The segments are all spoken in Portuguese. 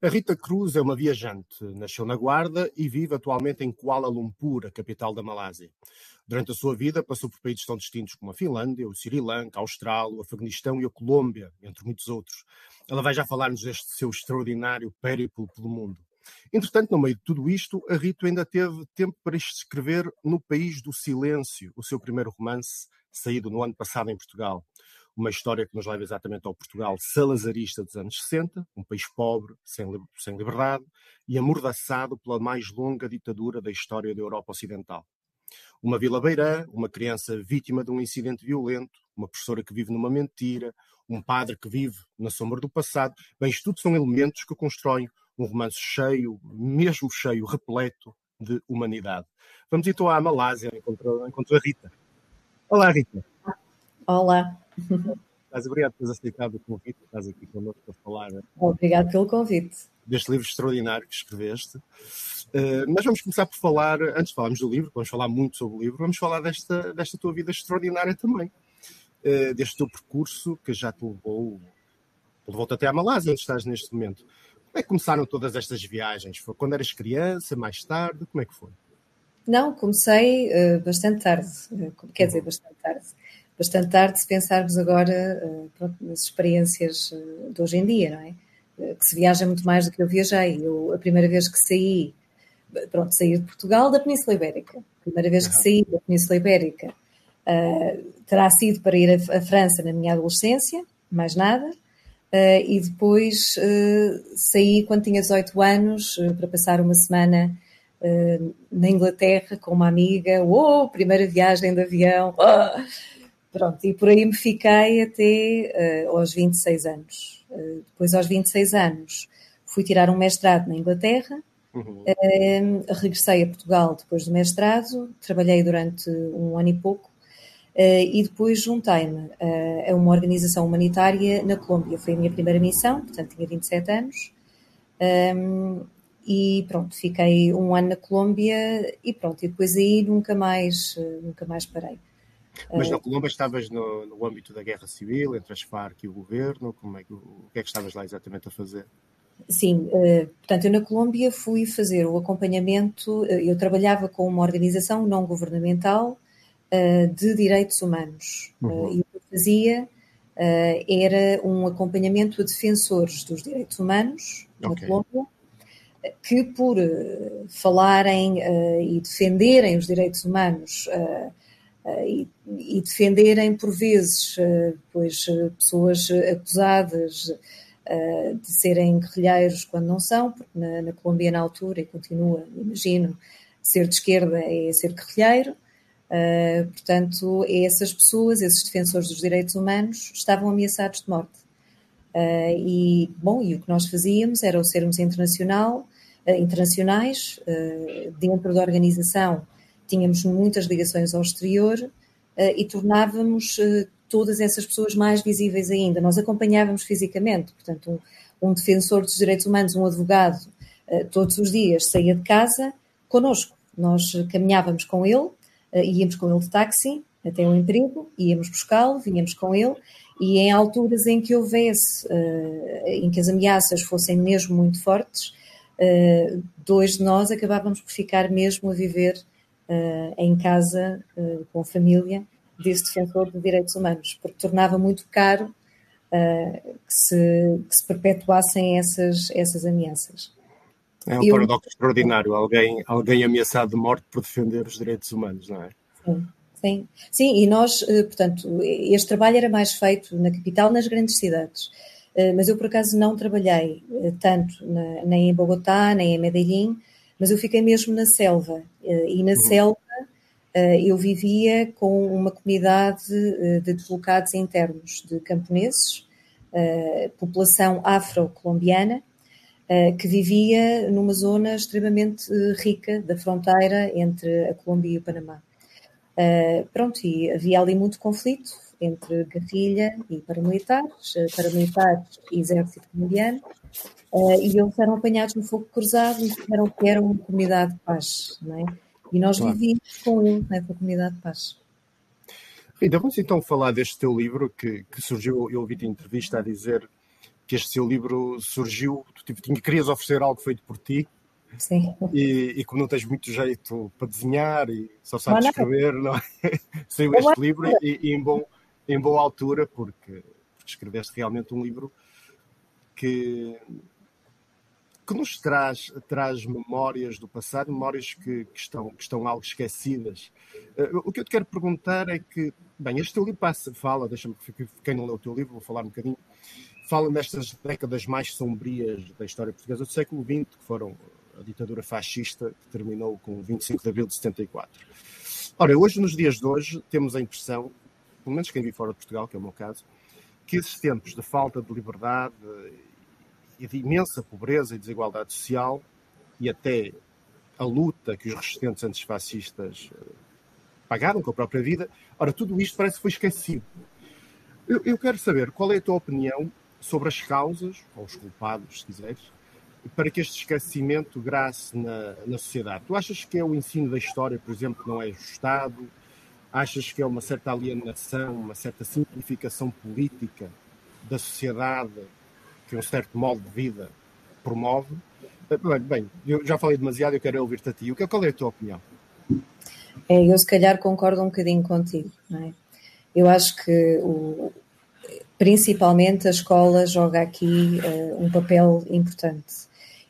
A Rita Cruz é uma viajante. Nasceu na Guarda e vive atualmente em Kuala Lumpur, a capital da Malásia. Durante a sua vida passou por países tão distintos como a Finlândia, o Sri Lanka, a Austrália, o Afeganistão e a Colômbia, entre muitos outros. Ela vai já falar-nos deste seu extraordinário périplo pelo mundo. Entretanto, no meio de tudo isto, a Rita ainda teve tempo para escrever No País do Silêncio, o seu primeiro romance, saído no ano passado em Portugal. Uma história que nos leva exatamente ao Portugal salazarista dos anos 60, um país pobre, sem liberdade e amordaçado pela mais longa ditadura da história da Europa Ocidental. Uma vila beirã, uma criança vítima de um incidente violento, uma professora que vive numa mentira, um padre que vive na sombra do passado. Bem, isto tudo são elementos que constroem um romance cheio, mesmo cheio, repleto de humanidade. Vamos então à Malásia, encontro a Rita. Olá, Rita. Olá. Obrigado por teres aceitado o convite, estás aqui connosco para falar. Obrigado pelo convite. Deste livro extraordinário que escreveste. Mas vamos começar por falar, antes de falarmos do livro, vamos falar muito sobre o livro, vamos falar desta tua vida extraordinária também. Deste teu percurso que já te levou-te até à Malásia, onde estás neste momento. Como é que começaram todas estas viagens? Foi quando eras criança, mais tarde? Como é que foi? Não, comecei bastante tarde. Quer dizer, bastante tarde. Bastante tarde, se pensarmos agora nas experiências de hoje em dia, não é? Que se viaja muito mais do que eu viajei. A primeira vez que saí de Portugal, da Península Ibérica. A primeira vez que saí da Península Ibérica terá sido para ir à França na minha adolescência, mais nada. E depois saí quando tinha 18 anos para passar uma semana na Inglaterra com uma amiga. Primeira viagem de avião. Pronto, e por aí me fiquei até aos 26 anos. Depois, aos 26 anos, fui tirar um mestrado na Inglaterra. Regressei a Portugal depois do mestrado, trabalhei durante um ano e pouco e depois juntei-me a uma organização humanitária na Colômbia. Foi a minha primeira missão, portanto tinha 27 anos. E pronto, fiquei um ano na Colômbia e pronto, e depois aí nunca mais parei. Mas na Colômbia estavas no âmbito da guerra civil, entre as Farc e o governo? O que é que estavas lá exatamente a fazer? Sim, portanto, eu na Colômbia fui fazer o acompanhamento, eu trabalhava com uma organização não governamental de direitos humanos. E o que eu fazia era um acompanhamento a defensores dos direitos humanos na Colômbia, que por falarem e defenderem os direitos humanos e defenderem, por vezes, pessoas acusadas de serem guerrilheiros quando não são, porque na Colômbia, na altura, e continua, imagino, ser de esquerda é ser guerrilheiro. Portanto, essas pessoas, esses defensores dos direitos humanos, estavam ameaçados de morte. E o que nós fazíamos era sermos internacionais, dentro da organização. Tínhamos muitas ligações ao exterior e tornávamos todas essas pessoas mais visíveis ainda. Nós acompanhávamos fisicamente, portanto, um defensor dos direitos humanos, um advogado, todos os dias saía de casa connosco. Nós caminhávamos com ele, íamos com ele de táxi até o emprego, íamos buscá-lo, vinhamos com ele, e em alturas em que houvesse, em que as ameaças fossem mesmo muito fortes, dois de nós acabávamos por ficar mesmo a viver em casa, com a família, desse defensor de direitos humanos, porque tornava muito caro que se perpetuassem essas ameaças. É um paradoxo extraordinário, alguém ameaçado de morte por defender os direitos humanos, não é? Sim, e nós, portanto, este trabalho era mais feito na capital, nas grandes cidades, mas eu por acaso não trabalhei tanto nem em Bogotá, nem em Medellín, mas eu fiquei mesmo na selva, e na selva eu vivia com uma comunidade de deslocados internos, de camponeses, população afro-colombiana, que vivia numa zona extremamente rica da fronteira entre a Colômbia e o Panamá. E havia ali muito conflito entre guerrilha e paramilitares e exército colombiano, e eles eram apanhados no fogo cruzado e disseram que era uma comunidade de paz, não é? E nós vivíamos com eles nessa comunidade de paz. Rita, vamos então falar deste teu livro que surgiu, eu ouvi-te em entrevista a dizer que este seu livro surgiu, querias oferecer algo feito por ti. Sim. E como não tens muito jeito para desenhar e só sabes escrever, não é? Saiu este livro e em boa altura, porque escreveste realmente um livro que nos traz memórias do passado, memórias que estão algo esquecidas. O que eu te quero perguntar é que, bem, este teu livro fala, deixa-me, quem não leu o teu livro, vou falar um bocadinho, fala nestas décadas mais sombrias da história portuguesa do século XX, que foram a ditadura fascista, que terminou com 25 de abril de 74. Ora, hoje, nos dias de hoje, temos a impressão, pelo menos quem vive fora de Portugal, que é o meu caso, que esses tempos de falta de liberdade e de imensa pobreza e desigualdade social, e até a luta que os resistentes antifascistas pagaram com a própria vida, ora, tudo isto parece que foi esquecido. Eu quero saber qual é a tua opinião sobre as causas, ou os culpados, se quiseres, para que este esquecimento grace na sociedade. Tu achas que é o ensino da história, por exemplo, que não é ajustado? Achas que é uma certa alienação, uma certa simplificação política da sociedade que um certo modo de vida promove? Bem, eu já falei demasiado, eu quero ouvir-te a ti. Qual é a tua opinião? Eu se calhar concordo um bocadinho contigo, não é? Eu acho que principalmente a escola joga aqui um papel importante.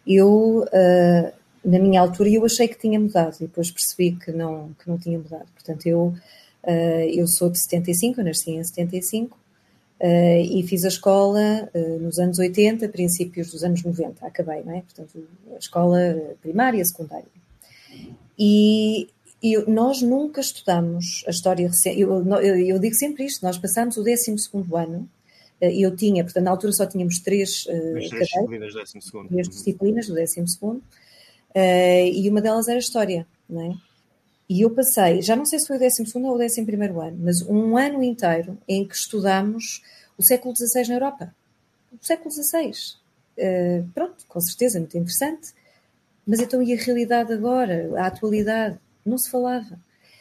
Na minha altura, eu achei que tinha mudado e depois percebi que não tinha mudado. Portanto, eu sou de 75, eu nasci em 75 e fiz a escola nos anos 80, princípios dos anos 90, acabei, não é? Portanto, a escola primária, secundária. E nós nunca estudamos a história recente. Eu digo sempre isto, nós passámos o 12º ano. Eu tinha, portanto, na altura só tínhamos três disciplinas do 12º. Três disciplinas do 12º, e uma delas era História, não é? E eu passei, já não sei se foi o 12º ou o 11º ano, mas um ano inteiro em que estudámos o século XVI na Europa. O século XVI. Pronto, com certeza, muito interessante. Mas então e a realidade agora, a atualidade? Não se falava.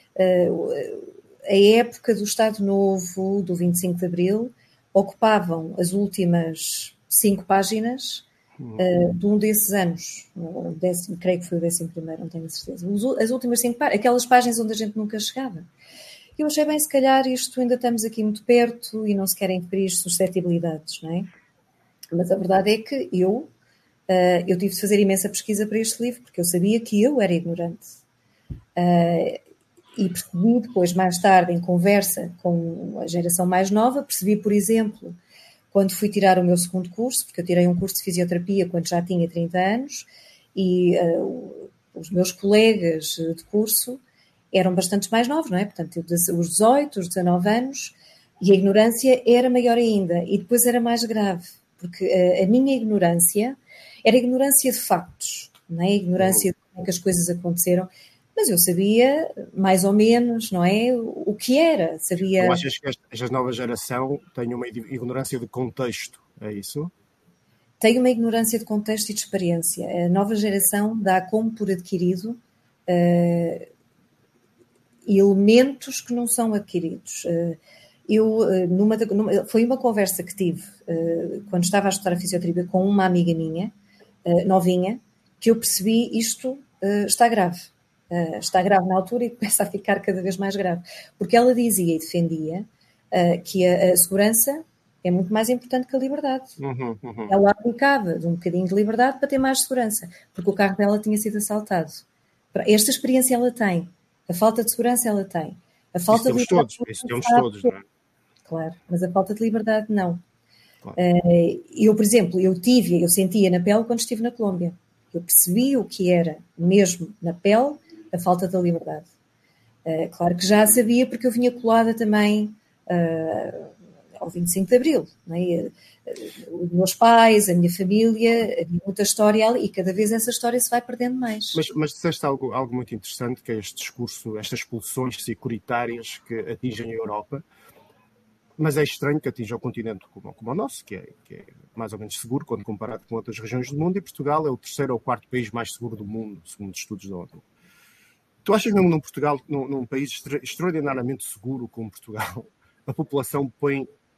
A época do Estado Novo, do 25 de Abril, ocupavam as últimas 5 páginas de um desses anos. Creio que foi o 11º, não tenho certeza. As últimas 5 páginas, aquelas páginas onde a gente nunca chegava. Eu achei bem, se calhar, isto ainda estamos aqui muito perto e não se querem ferir suscetibilidades, não é? Mas a verdade é que eu tive de fazer imensa pesquisa para este livro, porque eu sabia que eu era ignorante. E percebi depois, mais tarde, em conversa com a geração mais nova, percebi, por exemplo, quando fui tirar o meu segundo curso, porque eu tirei um curso de fisioterapia quando já tinha 30 anos, e os meus colegas de curso eram bastante mais novos, não é? Portanto, os 18, os 19 anos, e a ignorância era maior ainda, e depois era mais grave, porque a minha ignorância era ignorância de factos, não é? A ignorância de como é que as coisas aconteceram. Mas eu sabia, mais ou menos, não é? O que era, sabia... Tu achas que esta nova geração tem uma ignorância de contexto, é isso? Tem uma ignorância de contexto e de experiência. A nova geração dá como por adquirido elementos que não são adquiridos. Foi uma conversa que tive quando estava a estudar a fisioterapia com uma amiga minha, novinha, que eu percebi isto está grave. Está grave na altura e começa a ficar cada vez mais grave. Porque ela dizia e defendia que a segurança é muito mais importante que a liberdade. Ela aplicava de um bocadinho de liberdade para ter mais segurança, porque o carro dela tinha sido assaltado. Esta experiência ela tem. A falta de segurança ela tem. A falta de liberdade... Isso temos todos, não é? Claro, mas a falta de liberdade não. Claro. Eu, por exemplo, eu sentia na pele quando estive na Colômbia. Eu percebi o que era, mesmo na pele, a falta da liberdade. Claro que já sabia, porque eu vinha colada também ao 25 de Abril. Não é? Os meus pais, a minha família, havia muita história ali, e cada vez essa história se vai perdendo mais. Mas disseste algo muito interessante, que é este discurso, estas pulsões securitárias que atingem a Europa. Mas é estranho que atinja um continente como o nosso, que é mais ou menos seguro quando comparado com outras regiões do mundo, e Portugal é o 3º ou 4º país mais seguro do mundo, segundo estudos da ONU. Tu achas que num país extraordinariamente seguro como Portugal, a população põe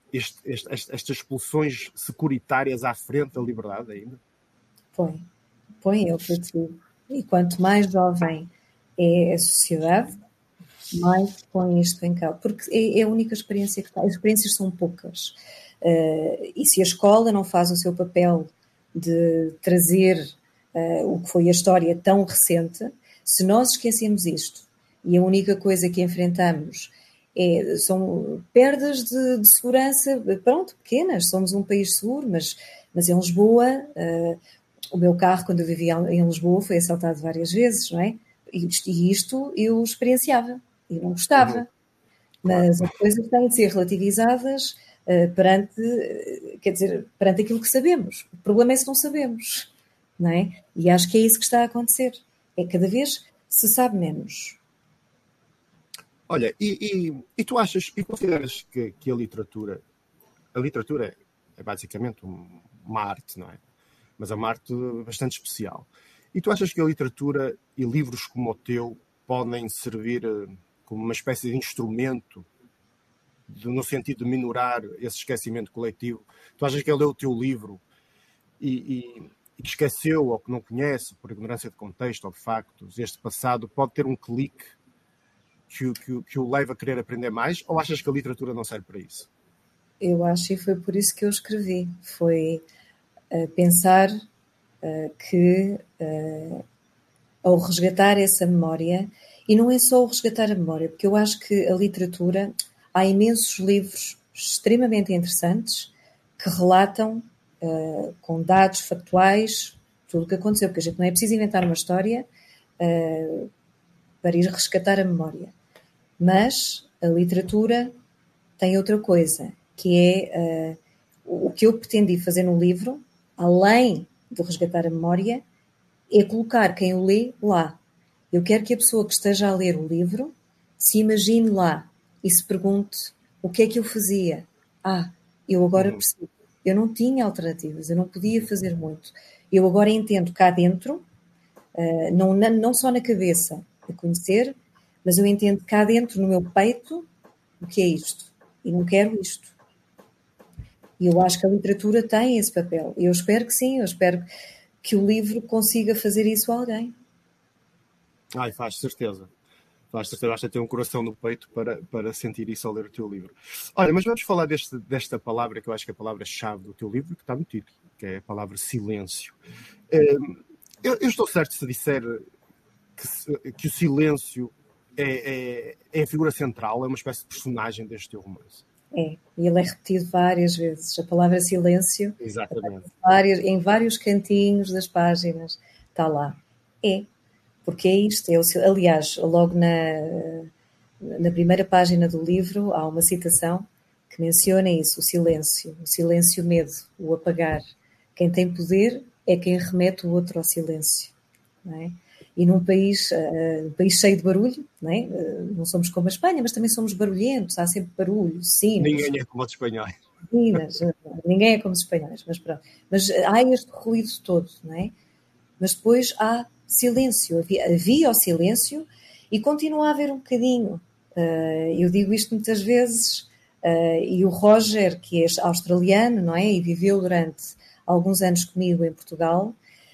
estas pulsões securitárias à frente da liberdade ainda? Põe, é o que eu te digo. E quanto mais jovem é a sociedade, mais põe isto em causa. Porque é a única experiência que tem. As experiências são poucas. E se a escola não faz o seu papel de trazer o que foi a história tão recente, se nós esquecemos isto e a única coisa que enfrentamos são perdas de segurança, pronto, pequenas, somos um país seguro, mas em Lisboa, o meu carro, quando eu vivia em Lisboa, foi assaltado várias vezes, não é? E isto eu experienciava e não gostava. Mas as coisas têm de ser relativizadas perante aquilo que sabemos. O problema é se não sabemos, não é? E acho que é isso que está a acontecer. É cada vez se sabe menos. Olha, e tu achas, e consideras que a literatura é basicamente uma arte, não é? Mas é uma arte bastante especial. E tu achas que a literatura e livros como o teu podem servir como uma espécie de instrumento no sentido de minorar esse esquecimento coletivo? Tu achas que ele leu o teu livro e que esqueceu ou que não conhece, por ignorância de contexto ou de factos, este passado, pode ter um clique que o leva a querer aprender mais? Ou achas que a literatura não serve para isso? Eu acho, e foi por isso que eu escrevi. Foi pensar que ao resgatar essa memória, e não é só o resgatar a memória, porque eu acho que a literatura, há imensos livros extremamente interessantes que relatam com dados factuais tudo o que aconteceu, porque a gente não é preciso inventar uma história para ir resgatar a memória. Mas a literatura tem outra coisa, que é o que eu pretendi fazer no livro, além de resgatar a memória, é colocar quem o lê lá. Eu quero que a pessoa que esteja a ler o livro se imagine lá e se pergunte o que é que eu fazia. Eu agora percebo. Eu não tinha alternativas, eu não podia fazer muito. Eu agora entendo cá dentro, não só na cabeça, a conhecer, mas eu entendo cá dentro, no meu peito, o que é isto. E não quero isto. E eu acho que a literatura tem esse papel. Eu espero que sim, eu espero que o livro consiga fazer isso a alguém. Faz certeza. Basta ter um coração no peito para sentir isso ao ler o teu livro. Olha, mas vamos falar desta palavra, que eu acho que é a palavra-chave do teu livro, que está no título, que é a palavra silêncio. Eu estou certo se disser que o silêncio é a figura central, é uma espécie de personagem deste teu romance. E ele é repetido várias vezes. A palavra silêncio, exatamente, em vários cantinhos das páginas, está lá. Porque é isto. Aliás, logo na primeira página do livro há uma citação que menciona isso, o silêncio medo, o apagar. Quem tem poder é quem remete o outro ao silêncio. Não é? E num país cheio de barulho, não é? Não somos como a Espanha, mas também somos barulhentos, há sempre barulho, sinos. Ninguém é como os espanhóis. Ninguém é como os espanhóis, mas pronto. Mas há este ruído todo, não é? Mas depois há silêncio, havia o silêncio e continua a haver um bocadinho. Eu digo isto muitas vezes, e o Roger, que é australiano, não é? E viveu durante alguns anos comigo em Portugal,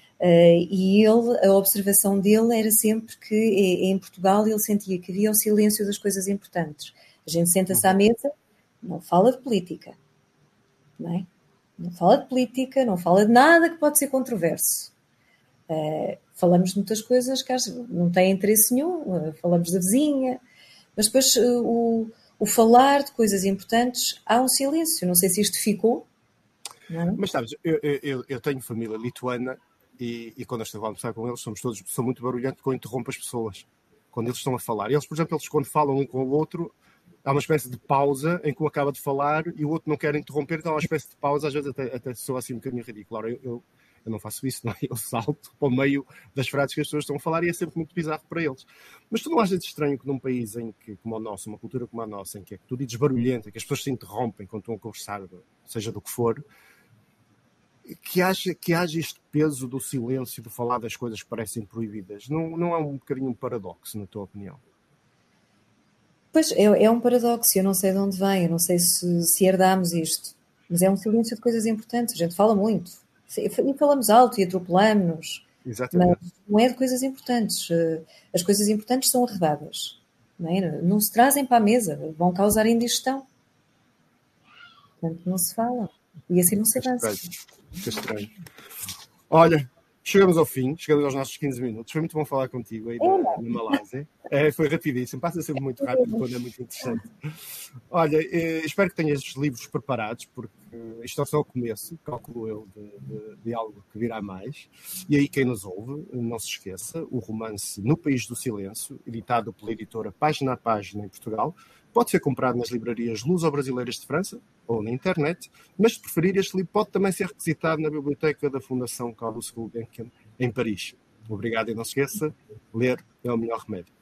e a observação dele era sempre que em Portugal ele sentia que havia o silêncio das coisas importantes. A gente senta-se à mesa, não fala de política, não é? Não fala de política, não fala de nada que pode ser controverso. Falamos de muitas coisas que não têm interesse nenhum, falamos da vizinha, mas depois o falar de coisas importantes, há um silêncio. Não sei se isto ficou. Não é? Mas sabes, eu tenho família lituana e quando eu estou a almoçar com eles, são muito barulhentos porque eu interrompo as pessoas quando eles estão a falar. E eles, por exemplo, quando falam um com o outro, há uma espécie de pausa em que um acaba de falar e o outro não quer interromper, então há uma espécie de pausa, às vezes até soa assim um bocadinho ridículo. Ora, eu não faço isso, não é? Eu salto para o meio das frases que as pessoas estão a falar e é sempre muito bizarro para eles. Mas tu não achas estranho que num país como o nosso, uma cultura como a nossa, em que é tudo desbarulhento, em que as pessoas se interrompem quando estão a conversar, seja do que for, que haja este peso do silêncio, de falar das coisas que parecem proibidas? Não é um bocadinho um paradoxo, na tua opinião? Pois, é um paradoxo, eu não sei de onde vem, eu não sei se herdámos isto, mas é um silêncio de coisas importantes, a gente fala muito, e falamos alto e atropelamos-nos, mas Exatamente. não é de coisas importantes. As coisas importantes são arredadas, não é? Não se trazem para a mesa, vão causar indigestão, portanto não se fala, e assim não se Que avança. estranho. Que estranho. Olha, chegamos ao fim, chegamos aos nossos 15 minutos. Foi muito bom falar contigo aí na Malásia. Foi rapidíssimo, passa sempre muito rápido quando é muito interessante. Olha, espero que tenhas os livros preparados, porque isto é só o começo, calculo eu, de algo que virá mais. E aí, quem nos ouve, não se esqueça, o romance No País do Silêncio, editado pela editora Página a Página em Portugal, pode ser comprado nas livrarias luso-brasileiras de França ou na internet, mas se preferir, este livro pode também ser requisitado na biblioteca da Fundação Carlos Gulbenkian, em Paris. Obrigado e não se esqueça, ler é o melhor remédio.